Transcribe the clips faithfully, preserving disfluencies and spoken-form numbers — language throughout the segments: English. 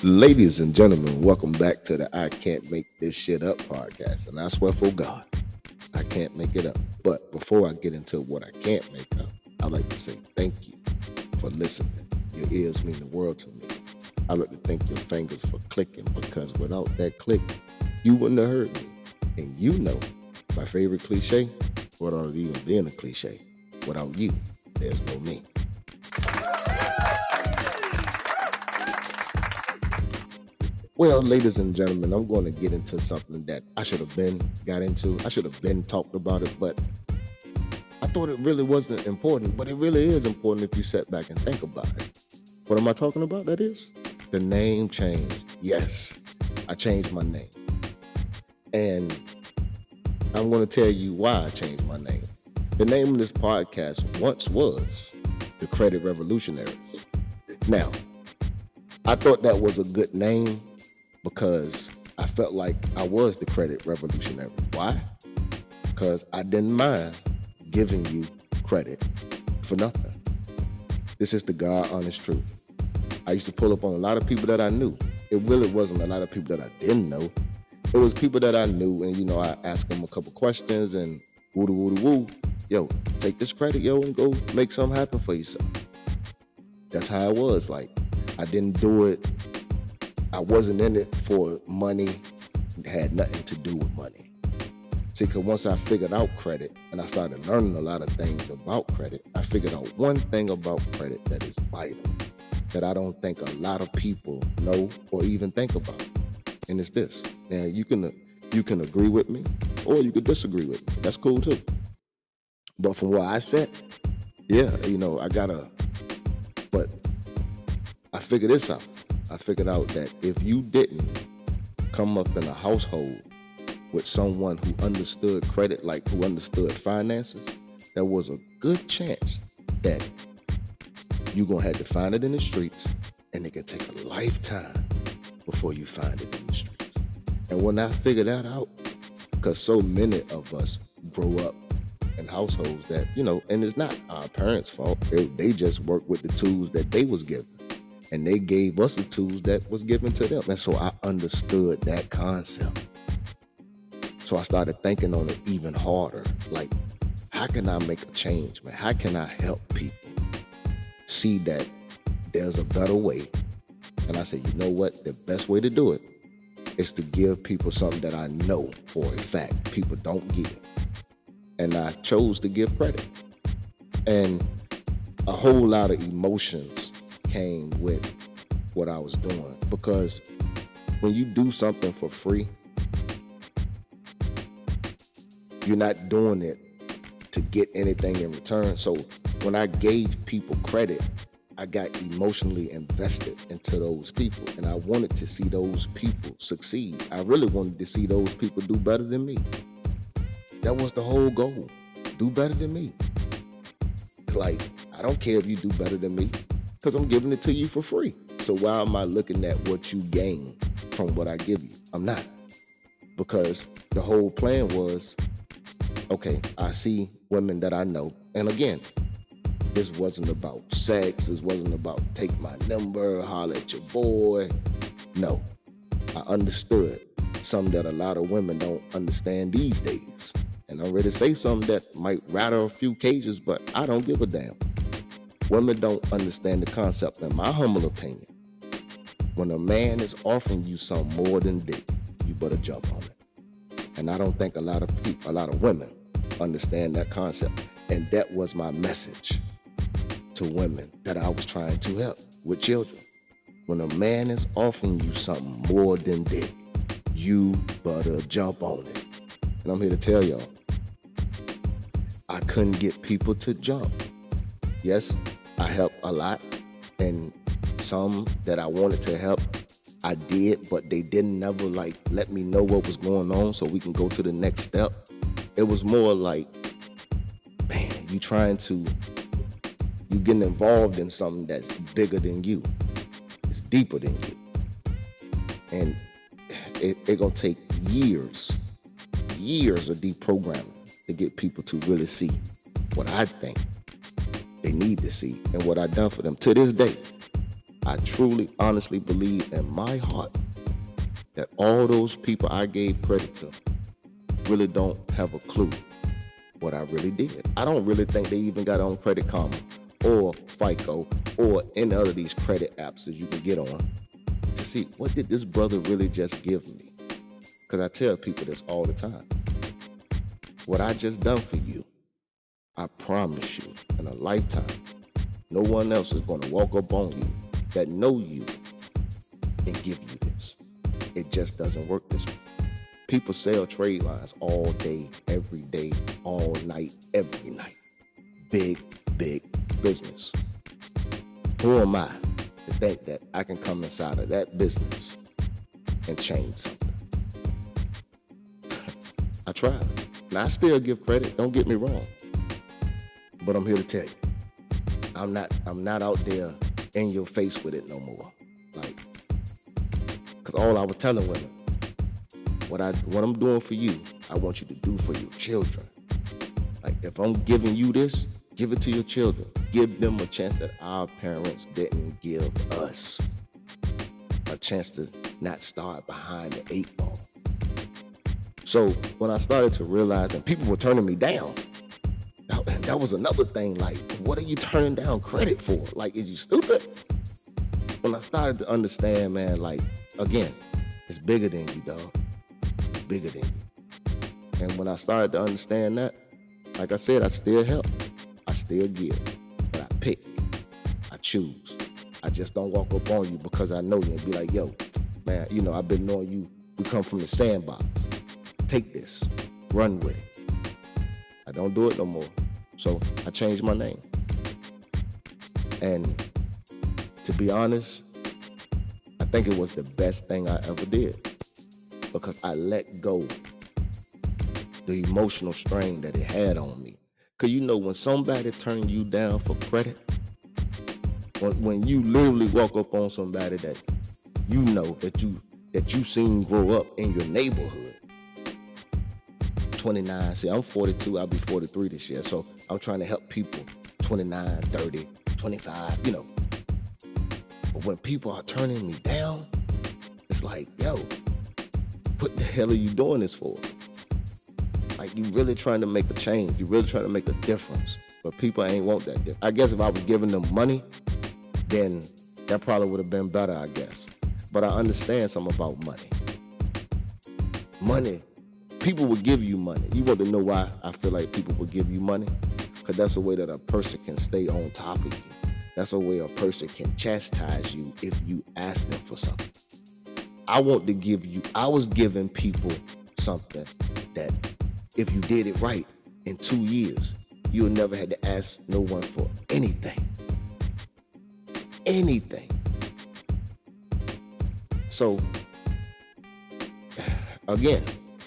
Ladies and gentlemen, welcome back to the I Can't Make This Shit Up podcast. And I swear for God, I can't make it up. But before I get into what I can't make up, I'd like to say thank you for listening. Your ears mean the world to me. I'd like to thank your fingers for clicking, because without that click, you wouldn't have heard me. And you know, my favorite cliche, without even being a cliche, without you, there's no me. Well, ladies and gentlemen, I'm going to get into something that I should have been got into. I should have been talked about it, but I thought it really wasn't important. But it really is important if you sit back and think about it. What am I talking about? That is the name change. Yes, I changed my name. And I'm going to tell you why I changed my name. The name of this podcast once was The Credit Revolutionary. Now, I thought that was a good name because I felt like I was the credit revolutionary. Why? Because I didn't mind giving you credit for nothing. This is the God honest truth. I used to pull up on a lot of people that I knew. It really wasn't a lot of people that I didn't know. It was people that I knew, and you know, I asked them a couple questions and woo woo woo. Yo, take this credit, yo, and go make something happen for yourself. That's how it was. Like, I didn't do it. I wasn't in it for money. It had nothing to do with money. See, because once I figured out credit and I started learning a lot of things about credit, I figured out one thing about credit that is vital, that I don't think a lot of people know or even think about. And it's this. Now, you can you can agree with me or you could disagree with me. That's cool too. But from where I sit, yeah, you know, I gotta, but I figured this out. I figured out that if you didn't come up in a household with someone who understood credit, like who understood finances, there was a good chance that you're going to have to find it in the streets, and it can take a lifetime before you find it in the streets. And when I figured that out, because so many of us grow up in households that, you know, and it's not our parents' fault. They, they just work with the tools that they was given. And they gave us the tools that was given to them. And so I understood that concept. So I started thinking on it even harder. Like, how can I make a change, man? How can I help people see that there's a better way? And I said, you know what? The best way to do it is to give people something that I know for a fact people don't give. And I chose to give credit. And a whole lot of emotions came with what I was doing, because when you do something for free, you're not doing it to get anything in return. So when I gave people credit, I got emotionally invested into those people, and I wanted to see those people succeed. I really wanted to see those people do better than me. That was the whole goal. Do better than me. Like, I don't care if you do better than me, because I'm giving it to you for free. So why am I looking at what you gain from what I give you? I'm not. Because the whole plan was, okay, I see women that I know. And again, this wasn't about sex. This wasn't about take my number, holler at your boy. No. I understood something that a lot of women don't understand these days. And I'm ready to say something that might rattle a few cages, but I don't give a damn. Women don't understand the concept, in my humble opinion. When a man is offering you something more than dick, you better jump on it. And I don't think a lot of people, a lot of women understand that concept. And that was my message to women that I was trying to help with children. When a man is offering you something more than dick, you better jump on it. And I'm here to tell y'all, I couldn't get people to jump. Yes, I helped a lot, and some that I wanted to help, I did, but they didn't never like let me know what was going on so we can go to the next step. It was more like, man, you trying to, you getting involved in something that's bigger than you. It's deeper than you. And it, it gonna take years, years of deprogramming to get people to really see what I think they need to see and what I done for them to this day. I truly, honestly believe in my heart that all those people I gave credit to really don't have a clue what I really did. I don't really think they even got on Credit Karma or FICO or any other of these credit apps that you can get on to see what did this brother really just give me. Because I tell people this all the time. What I just done for you, I promise you, in a lifetime, no one else is going to walk up on you that know you and give you this. It just doesn't work this way. People sell trade lines all day, every day, all night, every night. Big, big business. Who am I to think that I can come inside of that business and change something? I tried. And I still give credit, don't get me wrong. But I'm here to tell you, I'm not I'm not out there in your face with it no more. Like, because all I was telling women, what I what I'm doing for you, I want you to do for your children. Like, if I'm giving you this, give it to your children. Give them a chance that our parents didn't give us. A chance to not start behind the eight ball. So when I started to realize that people were turning me down, and that was another thing, like, what are you turning down credit for? Like, is you stupid? When I started to understand, man, like, again, it's bigger than you, dog. It's bigger than you. And when I started to understand that, like I said, I still help. I still give. But I pick. I choose. I just don't walk up on you because I know you and be like, yo, man, you know, I've been knowing you. We come from the sandbox. Take this, run with it. I don't do it no more. So I changed my name. And to be honest, I think it was the best thing I ever did because I let go the emotional strain that it had on me. Because you know, when somebody turn you down for credit, when, when you literally walk up on somebody that you know that you that you seen grow up in your neighborhood, twenty-nine, see, I'm forty-two, I'll be forty-three this year, so I'm trying to help people twenty-nine, thirty, twenty-five, you know. But when people are turning me down, it's like, yo, what the hell are you doing this for? Like, you really trying to make a change, you really trying to make a difference, but people ain't want that difference. I guess if I was giving them money, then that probably would have been better, I guess. But I understand something about money. Money. People will give you money. You want to know why I feel like people will give you money? Because that's a way that a person can stay on top of you. That's a way a person can chastise you if you ask them for something. I want to give you, I was giving people something that if you did it right in two years, you'll never had to ask no one for anything. Anything. So, again,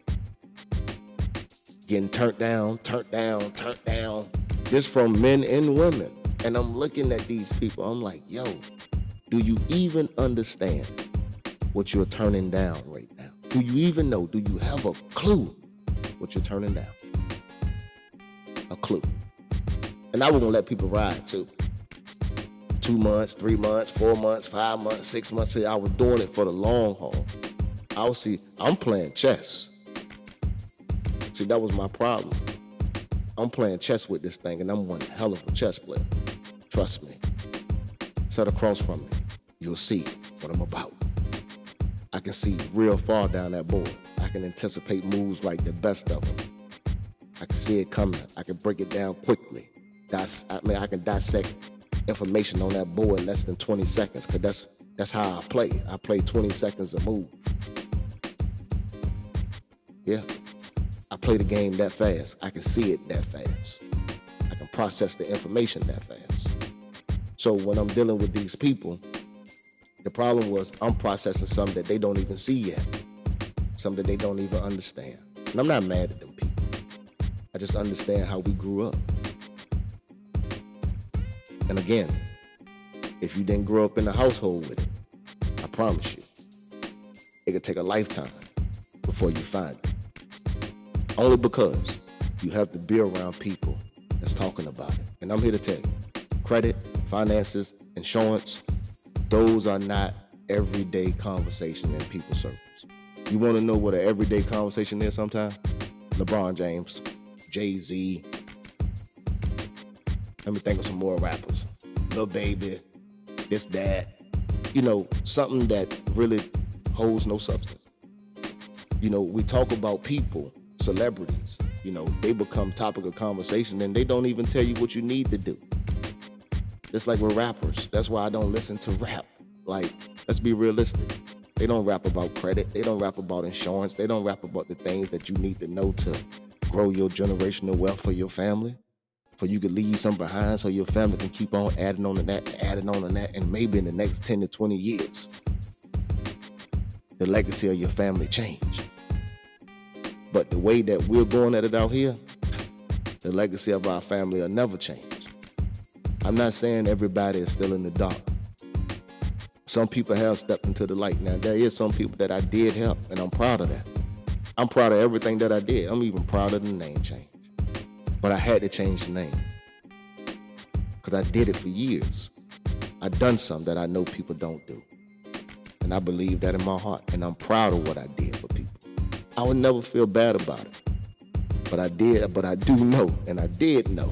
getting turned down, turned down, turned down. This from men and women. And I'm looking at these people, I'm like, yo, do you even understand what you're turning down right now? Do you even know, do you have a clue what you're turning down? A clue. And I was gonna let people ride too. Two months, three months, four months, five months, six months. See, I was doing it for the long haul. I was see, I'm playing chess. See, that was my problem. I'm playing chess with this thing, and I'm one hell of a chess player. Trust me. Sit across from me. You'll see what I'm about. I can see real far down that board. I can anticipate moves like the best of them. I can see it coming. I can break it down quickly. That's, I mean, I can dissect information on that board in less than twenty seconds, because that's, that's how I play. I play twenty seconds a move. Yeah. I play the game that fast. I can see it that fast. I can process the information that fast. So when I'm dealing with these people, the problem was I'm processing something that they don't even see yet, something they don't even understand. And I'm not mad at them people. I just understand how we grew up. And again, if you didn't grow up in a household with it, I promise you, it could take a lifetime before you find it. Only because you have to be around people that's talking about it. And I'm here to tell you, credit, finances, insurance, Those are not everyday conversation in people's circles. You want to know what an everyday conversation is sometimes? LeBron James, Jay-Z. Let me think of some more rappers. Lil Baby, this, that. You know, something that really holds no substance. You know, we talk about people, celebrities. You know, they become topic of conversation and they don't even tell you what you need to do. Just like with rappers. That's why I don't listen to rap. Like, let's be realistic. They don't rap about credit. They don't rap about insurance. They don't rap about the things that you need to know to grow your generational wealth for your family, for you could leave some behind so your family can keep on adding on to that, adding on to that, and maybe in the next ten to twenty years, the legacy of your family change. But the way that we're going at it out here, the legacy of our family will never change. I'm not saying everybody is still in the dark. Some people have stepped into the light. Now, there is some people that I did help, and I'm proud of that. I'm proud of everything that I did. I'm even proud of the name change. But I had to change the name because I did it for years. I done something that I know people don't do. And I believe that in my heart, and I'm proud of what I did for people. I would never feel bad about it. But I did, but I do know, and I did know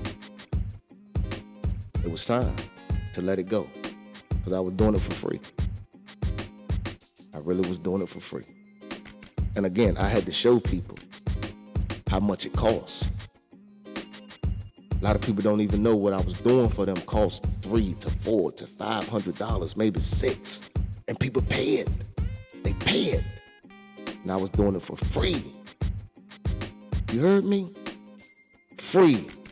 it was time to let it go because I was doing it for free. I really was doing it for free. And again, I had to show people how much it costs. A lot of people don't even know what I was doing for them cost three to four to five hundred dollars, maybe six. And people pay it. They pay it. And I was doing it for free. You heard me? Free.